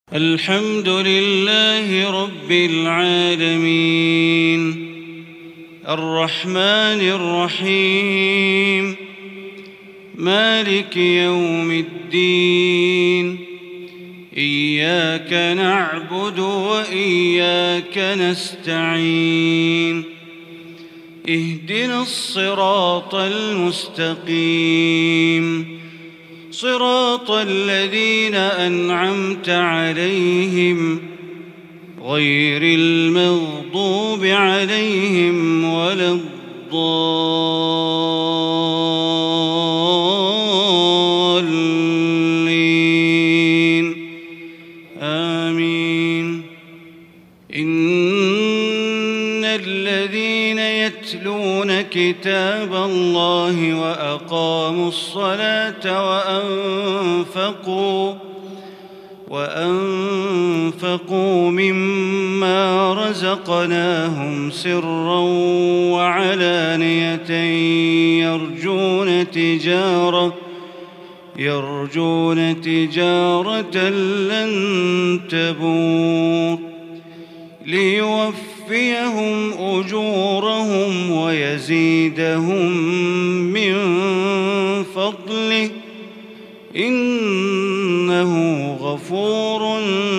الحمد لله رب العالمين الرحمن الرحيم مالك يوم الدين إياك نعبد وإياك نستعين اهدنا الصراط المستقيم صراط الذين أنعمت عليهم غير المغضوب عليهم ولا الضالين آمين. إن الذين يتلون كتاب الله وأقاموا الصلاة وأنفقوا مما رزقناهم سرا وعلانية يرجون تجارة لن تبور ليوفيهم أجورهم ويزيدهم من فضله إنه غفور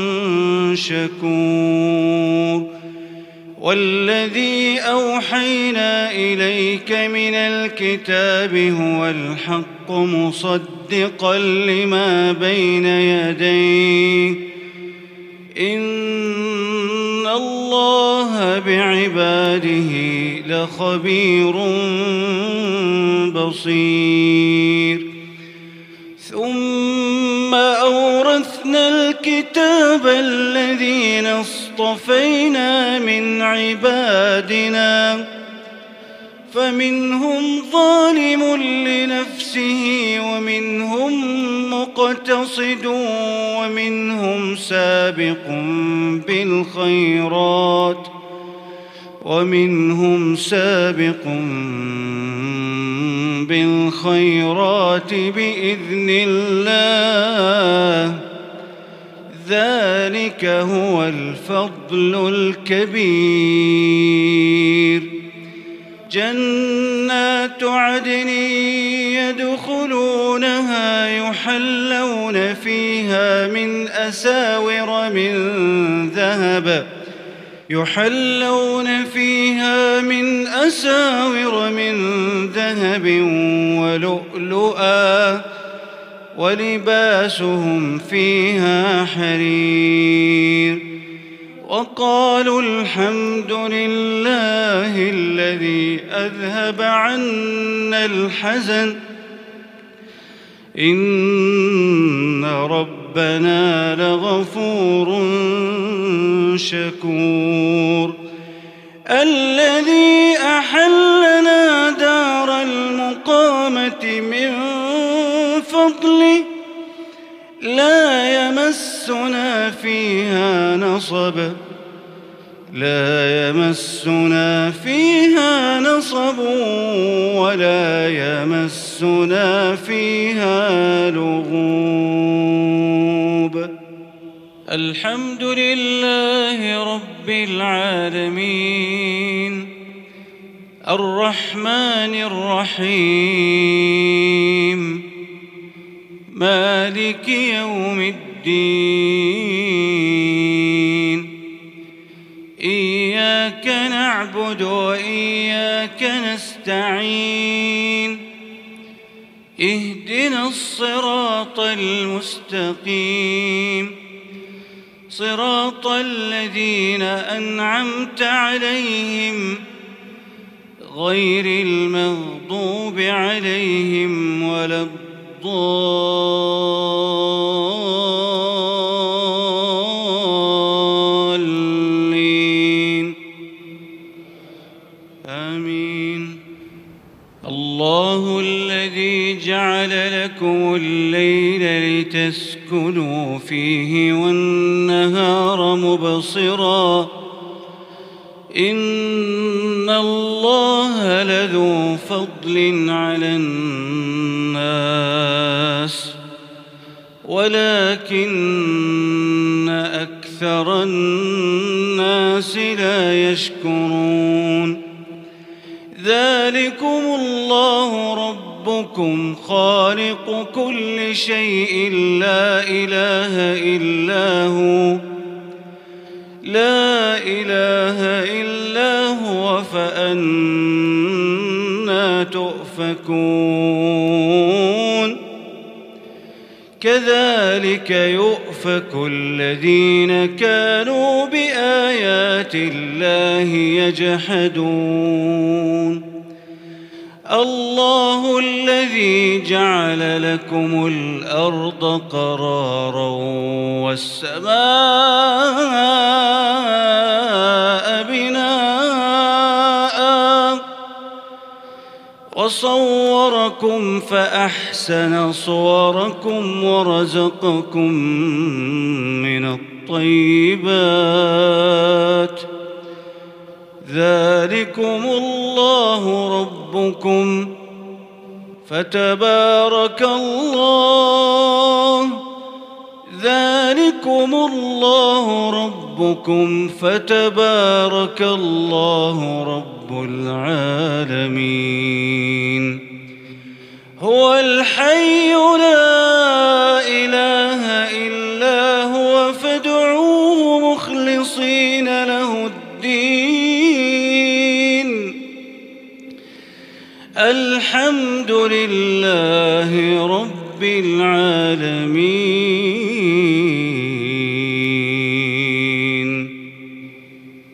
شكور. والذي أوحينا إليك من الكتاب هو الحق مصدقا لما بين يديه إن الله بعباده لخبير بصير. ثم أورثنا الكتاب الذين اصطفينا من عبادنا فمنهم ظالم لنفسه ومنهم مقتصد ومنهم سابق بالخيرات بإذن الله ذلك هو الفضل الكبير. جنات عدن يدخلونها يحلون فيها من أساور من ذهب ولؤلؤا ولباسهم فيها حرير. وقالوا الحمد لله الذي أذهب عنا الحزن إن ربنا لغفور شكور. الذي أحلنا دار المقامة من فضله لا يمسنا فيها نصب ولا يمسنا فيها لغوب. الحمد لله رب العالمين الرحمن الرحيم مالك يوم الدين إياك نعبد وإياك نستعين اهدنا الصراط المستقيم صراط الذين أنعمت عليهم غير المغضوب عليهم ولا الضالين آمين. الله الذي جعل لكم الليل لتسكنوا فيه والنهار مبصرا إن الله لذو فضل على الناس ولكن أكثر الناس لا يشكرون ذلكم الله ربكم خالق كل شيء لا إله إلا هو فأنى تؤفكون كذلك يؤفك الذين كانوا بآيات الله يجحدون الله الذي جعل لكم الأرض قرارا والسماء بناء وصوركم فأحسن صوركم ورزقكم من الطيبات ذلكم الله ربكم فتبارك الله ذلكم الله ربكم فتبارك الله رب العالمين هو الحي لا إله إلا هو فادعوه مخلصين له الدين الحمد لله رب العالمين.